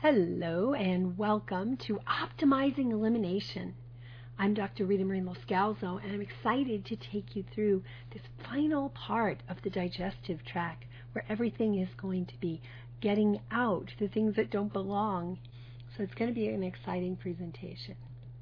Hello and welcome to Optimizing Elimination. I'm Dr. Rita Marie Loscalzo, and I'm excited to take you through this final part of the digestive tract where everything is going to be getting out, the things that don't belong. So it's going to be an exciting presentation.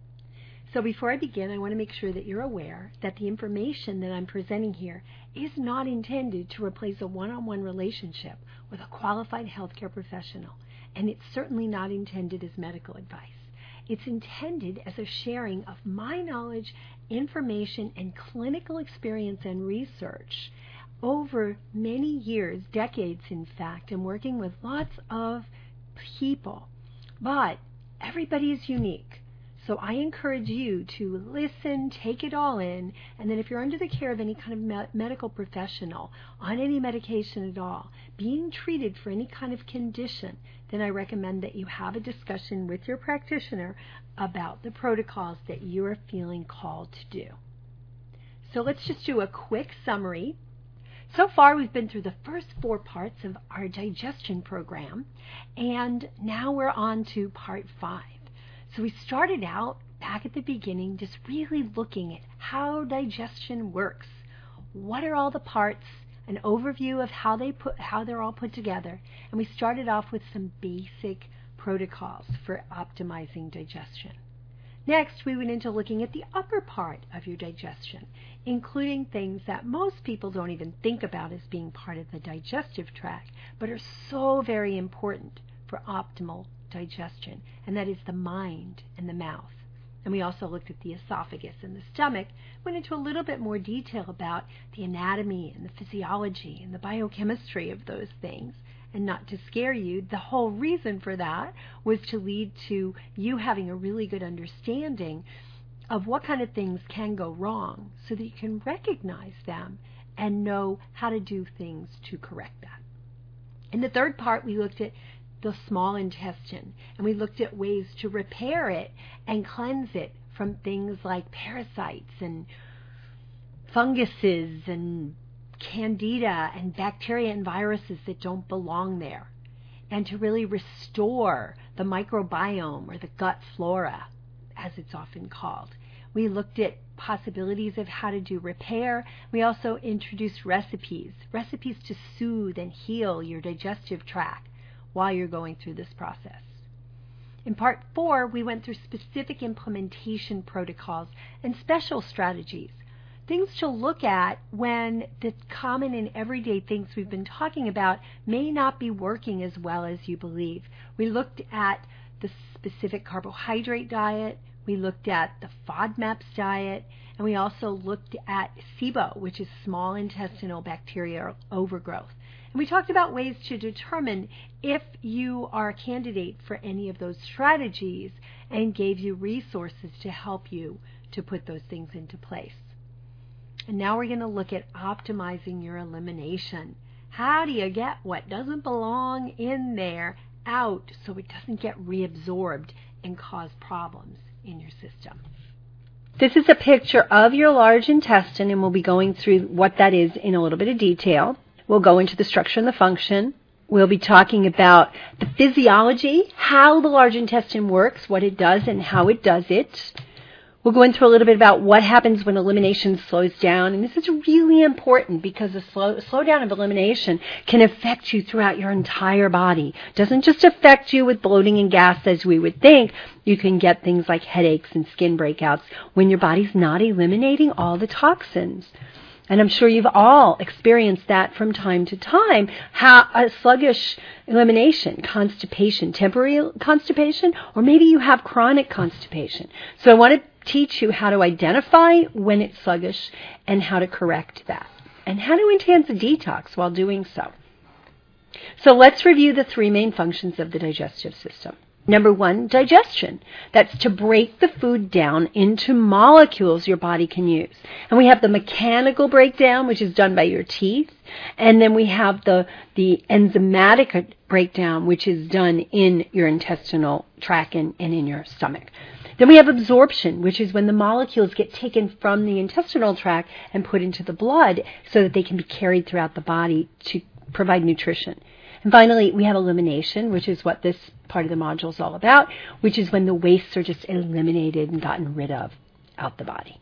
So before I begin, I want to make sure that you're aware that the information that I'm presenting here is not intended to replace a one-on-one relationship with a qualified healthcare professional, and it's certainly not intended as medical advice. It's intended as a sharing of my knowledge, information, and clinical experience and research over many years, decades in fact, and working with lots of people. But everybody is unique. So I encourage you to listen, take it all in, and then if you're under the care of any kind of medical professional, on any medication at all, being treated for any kind of condition, then I recommend that you have a discussion with your practitioner about the protocols that you are feeling called to do. So let's just do a quick summary. So far, we've been through the first 4 parts of our digestion program, and now we're on to part 5. So we started out back at the beginning just really looking at how digestion works. What are all the parts, an overview of how they're all put together, and we started off with some basic protocols for optimizing digestion. Next, we went into looking at the upper part of your digestion, including things that most people don't even think about as being part of the digestive tract, but are so very important for optimal digestion, and that is the mind and the mouth. And we also looked at the esophagus and the stomach, went into a little bit more detail about the anatomy and the physiology and the biochemistry of those things. And not to scare you, the whole reason for that was to lead to you having a really good understanding of what kind of things can go wrong so that you can recognize them and know how to do things to correct that. In the third part, we looked at the small intestine, and we looked at ways to repair it and cleanse it from things like parasites and funguses and candida and bacteria and viruses that don't belong there, and to really restore the microbiome, or the gut flora, as it's often called. We looked at possibilities of how to do repair. We also introduced recipes to soothe and heal your digestive tract while you're going through this process. In part 4, we went through specific implementation protocols and special strategies, things to look at when the common and everyday things we've been talking about may not be working as well as you believe. We looked at the specific carbohydrate diet, we looked at the FODMAPs diet, and we also looked at SIBO, which is small intestinal bacterial overgrowth. And we talked about ways to determine if you are a candidate for any of those strategies, and gave you resources to help you to put those things into place. And now we're going to look at optimizing your elimination. How do you get what doesn't belong in there out so it doesn't get reabsorbed and cause problems in your system? This is a picture of your large intestine, and we'll be going through what that is in a little bit of detail. We'll go into the structure and the function. We'll be talking about the physiology, how the large intestine works, what it does, and how it does it. We'll go into a little bit about what happens when elimination slows down. And this is really important because the slowdown of elimination can affect you throughout your entire body. It doesn't just affect you with bloating and gas as we would think. You can get things like headaches and skin breakouts when your body's not eliminating all the toxins. And I'm sure you've all experienced that from time to time, how a sluggish elimination, constipation, temporary constipation, or maybe you have chronic constipation. So I want to teach you how to identify when it's sluggish and how to correct that, and how to enhance a detox while doing so. So let's review the 3 main functions of the digestive system. Number 1, digestion. That's to break the food down into molecules your body can use. And we have the mechanical breakdown, which is done by your teeth. And then we have the enzymatic breakdown, which is done in your intestinal tract and in your stomach. Then we have absorption, which is when the molecules get taken from the intestinal tract and put into the blood so that they can be carried throughout the body to provide nutrition. And finally, we have elimination, which is what this part of the module is all about, which is when the wastes are just eliminated and gotten rid of out the body.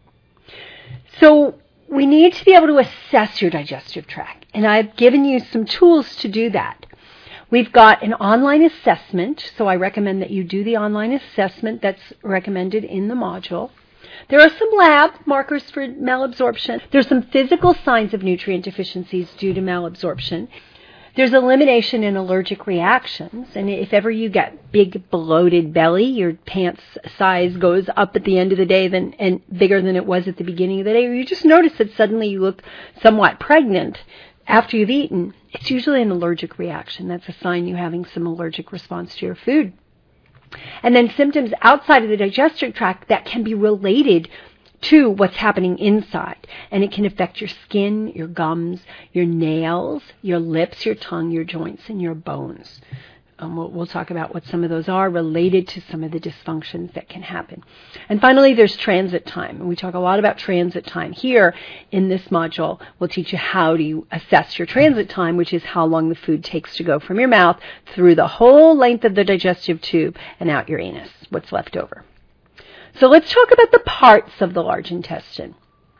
So we need to be able to assess your digestive tract, and I've given you some tools to do that. We've got an online assessment, so I recommend that you do the online assessment that's recommended in the module. There are some lab markers for malabsorption. There's some physical signs of nutrient deficiencies due to malabsorption. There's elimination and allergic reactions, and if ever you get big bloated belly, your pants size goes up at the end of the day and bigger than it was at the beginning of the day, or you just notice that suddenly you look somewhat pregnant after you've eaten, it's usually an allergic reaction. That's a sign you're having some allergic response to your food. And then symptoms outside of the digestive tract that can be related to what's happening inside. And it can affect your skin, your gums, your nails, your lips, your tongue, your joints, and your bones. We'll talk about what some of those are related to some of the dysfunctions that can happen. And finally, there's transit time. And we talk a lot about transit time. Here in this module, we'll teach you how to assess your transit time, which is how long the food takes to go from your mouth through the whole length of the digestive tube and out your anus, what's left over. So let's talk about the parts of the large intestine.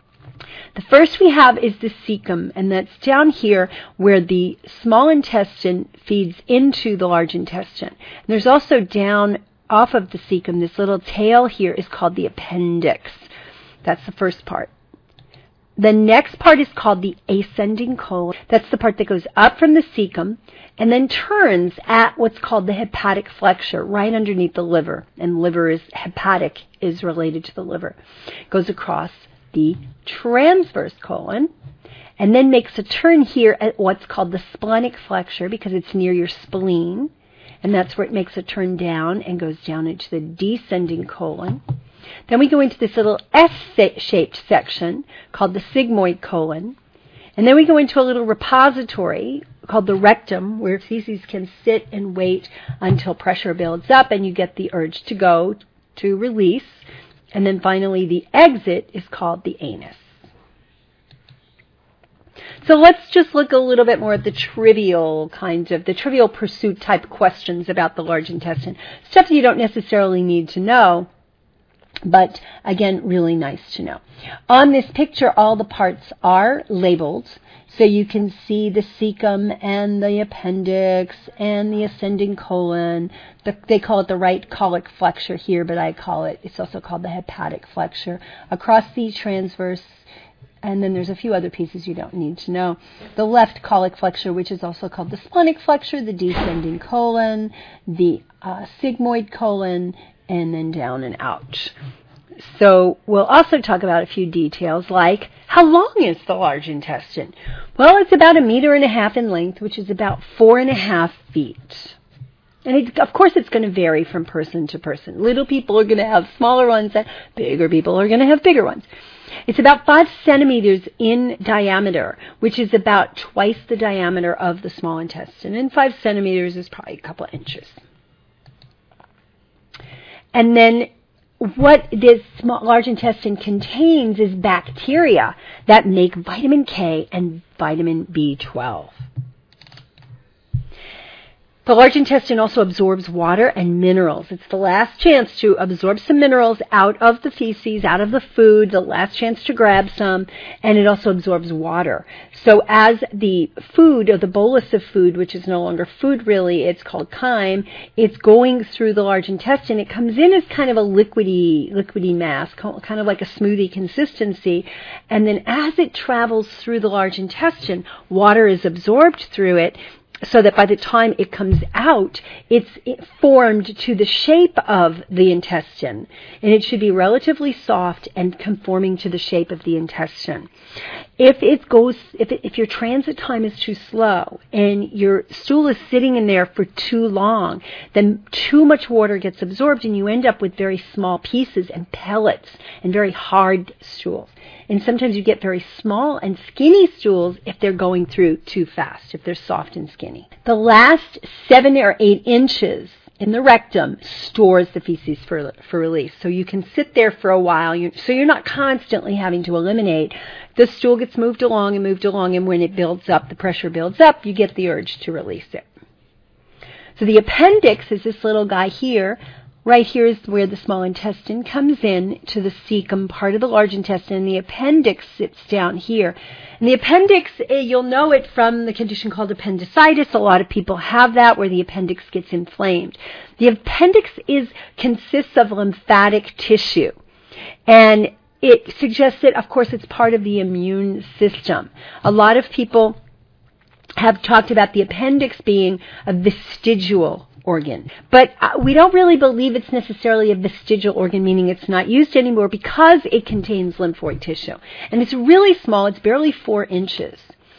The first we have is the cecum, and that's down here where the small intestine feeds into the large intestine. And there's also down off of the cecum, this little tail here is called the appendix. That's the first part. The next part is called the ascending colon. That's the part that goes up from the cecum and then turns at what's called the hepatic flexure, right underneath the liver. And hepatic is related to the liver. It goes across the transverse colon, and then makes a turn here at what's called the splenic flexure because it's near your spleen, and that's where it makes a turn down and goes down into the descending colon. Then we go into this little S-shaped section called the sigmoid colon, and then we go into a little repository called the rectum where feces can sit and wait until pressure builds up and you get the urge to go to release. And then finally, the exit is called the anus. So let's just look a little bit more at the trivial pursuit type questions about the large intestine. Stuff that you don't necessarily need to know, but again, really nice to know. On this picture, all the parts are labeled. So you can see the cecum and the appendix and the ascending colon. They call it the right colic flexure here, but it's also called the hepatic flexure. Across the transverse, and then there's a few other pieces you don't need to know. The left colic flexure, which is also called the splenic flexure, the descending colon, the sigmoid colon, and then down and out. So we'll also talk about a few details like how long is the large intestine? Well, it's about 1.5 meters in length, which is about 4.5 feet. And of course it's going to vary from person to person. Little people are going to have smaller ones and bigger people are going to have bigger ones. It's about 5 centimeters in diameter, which is about twice the diameter of the small intestine. And 5 centimeters is probably a couple of inches. And then what this large intestine contains is bacteria that make vitamin K and vitamin B12. The large intestine also absorbs water and minerals. It's the last chance to absorb some minerals out of the feces, out of the food, the last chance to grab some, and it also absorbs water. So as the food, or the bolus of food, which is no longer food really, it's called chyme, it's going through the large intestine. It comes in as kind of a liquidy mass, kind of like a smoothie consistency, and then as it travels through the large intestine, water is absorbed through it, so that by the time it comes out, it's formed to the shape of the intestine. And it should be relatively soft and conforming to the shape of the intestine. If your transit time is too slow and your stool is sitting in there for too long, then too much water gets absorbed and you end up with very small pieces and pellets and very hard stools. And sometimes you get very small and skinny stools if they're going through too fast, if they're soft and skinny. The last 7 or 8 inches in the rectum stores the feces for release. So you can sit there for a while, so you're not constantly having to eliminate. The stool gets moved along, and when it builds up, the pressure builds up, you get the urge to release it. So the appendix is this little guy here. Right here is where the small intestine comes in to the cecum, part of the large intestine, and the appendix sits down here. And the appendix, you'll know it from the condition called appendicitis. A lot of people have that, where the appendix gets inflamed. The appendix consists of lymphatic tissue, and it suggests that, of course, it's part of the immune system. A lot of people have talked about the appendix being a vestigial organ. But we don't really believe it's necessarily a vestigial organ, meaning it's not used anymore, because it contains lymphoid tissue. And it's really small. It's barely 4 inches.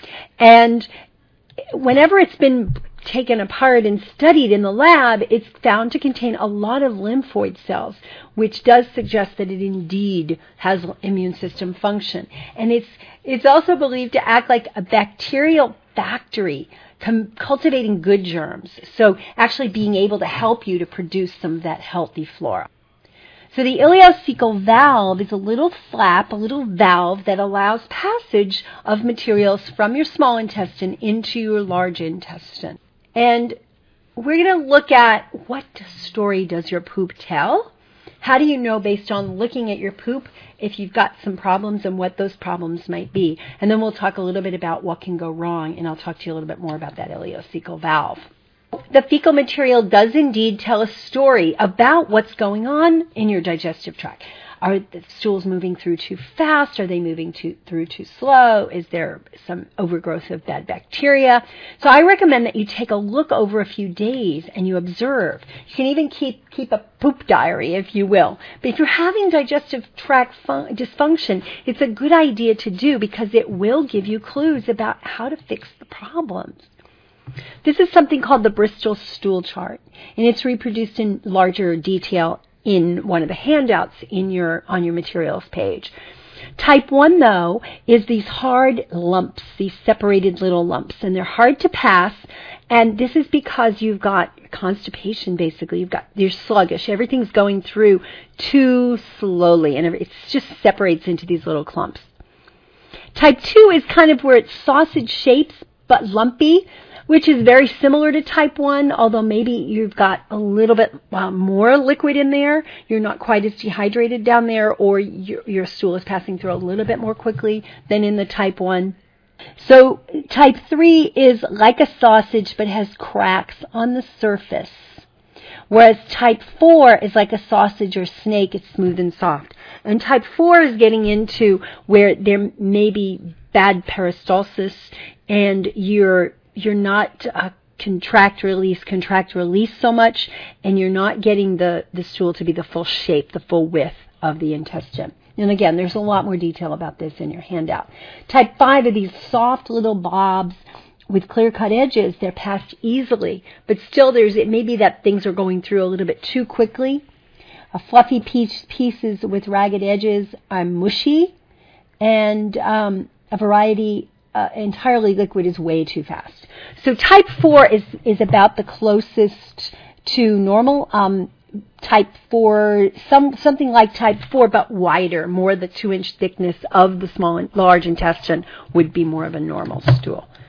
And whenever it's been taken apart and studied in the lab, it's found to contain a lot of lymphoid cells, which does suggest that it indeed has immune system function. And it's also believed to act like a bacterial factory, cultivating good germs, so actually being able to help you to produce some of that healthy flora. So the ileocecal valve is a little flap, a little valve that allows passage of materials from your small intestine into your large intestine. And we're going to look at, what story does your poop tell? How do you know, based on looking at your poop, if you've got some problems and what those problems might be? And then we'll talk a little bit about what can go wrong, and I'll talk to you a little bit more about that ileocecal valve. The fecal material does indeed tell a story about what's going on in your digestive tract. Are the stools moving through too fast? Are they moving through too slow? Is there some overgrowth of bad bacteria? So I recommend that you take a look over a few days and you observe. You can even keep a poop diary, if you will. But if you're having digestive tract dysfunction, it's a good idea to do, because it will give you clues about how to fix the problems. This is something called the Bristol stool chart, and it's reproduced in larger detail in one of the handouts on your materials page. Type 1, though, is these hard lumps, these separated little lumps, and they're hard to pass, and this is because you've got constipation, basically. You're sluggish. Everything's going through too slowly, and it just separates into these little clumps. Type 2 is kind of where it's sausage shapes, but lumpy, which is very similar to type 1, although maybe you've got a little bit more liquid in there. You're not quite as dehydrated down there, or your stool is passing through a little bit more quickly than in the type 1. So type 3 is like a sausage but has cracks on the surface, whereas type 4 is like a sausage or snake. It's smooth and soft. And type 4 is getting into where there may be bad peristalsis, and you're not contract release so much, and you're not getting the stool to be the full shape, the full width of the intestine. And again, there's a lot more detail about this in your handout. Type 5 are these soft little blobs with clear-cut edges. They're passed easily, but still it may be that things are going through a little bit too quickly. Fluffy pieces with ragged edges are mushy, and a variety entirely liquid is way too fast. So type 4 is about the closest to normal. Type 4, something like type 4, but wider, more the 2-inch thickness of the small and large intestine would be more of a normal stool.